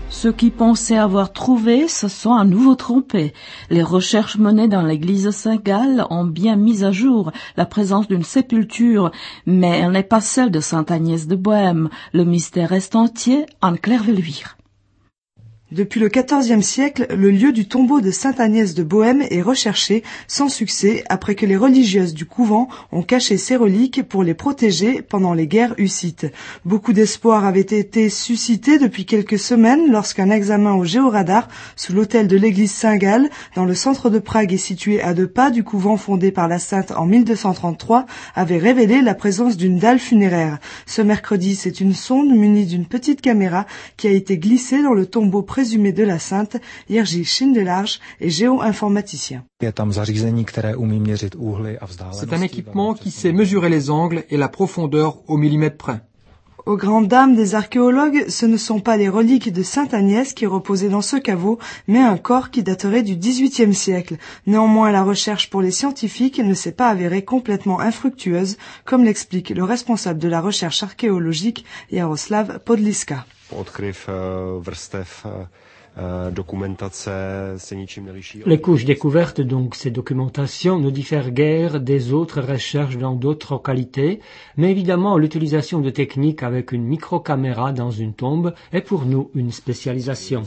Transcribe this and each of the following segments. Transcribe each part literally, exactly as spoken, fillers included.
Ceux qui pensaient avoir trouvé se sont à nouveau trompés. Les recherches menées dans l'église de Saint-Gall ont bien mis à jour la présence d'une sépulture, mais elle n'est pas celle de Sainte Agnès de Bohême. Le mystère reste entier. Anne-Claire Velluire. Depuis le quatorzième siècle, le lieu du tombeau de Sainte Agnès de Bohême est recherché sans succès après que les religieuses du couvent ont caché ces reliques pour les protéger pendant les guerres hussites. Beaucoup d'espoir avait été suscité depuis quelques semaines lorsqu'un examen au géoradar sous l'autel de l'église Saint-Gall, dans le centre de Prague et situé à deux pas du couvent fondé par la sainte en mille deux cent trente-trois, avait révélé la présence d'une dalle funéraire. Ce mercredi, c'est une sonde munie d'une petite caméra qui a été glissée dans le tombeau présumé de la sainte. Jiří Šindelář est géo-informaticien. C'est un équipement qui sait mesurer les angles et la profondeur au millimètre près. Aux grandes dames des archéologues, ce ne sont pas les reliques de Sainte Agnès qui reposaient dans ce caveau, mais un corps qui daterait du dix-huitième siècle. Néanmoins, la recherche pour les scientifiques ne s'est pas avérée complètement infructueuse, comme l'explique le responsable de la recherche archéologique, Jaroslav Podliska. Les couches découvertes, donc ces documentations, ne diffèrent guère des autres recherches dans d'autres localités, mais évidemment l'utilisation de techniques avec une microcaméra dans une tombe est pour nous une spécialisation.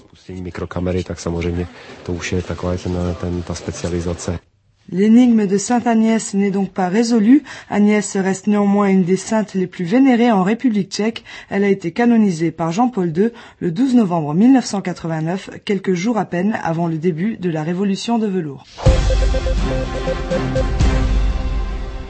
L'énigme de Sainte Agnès n'est donc pas résolue. Agnès reste néanmoins une des saintes les plus vénérées en République tchèque. Elle a été canonisée par Jean-Paul deux le douze novembre mille neuf cent quatre-vingt-neuf, quelques jours à peine avant le début de la Révolution de velours.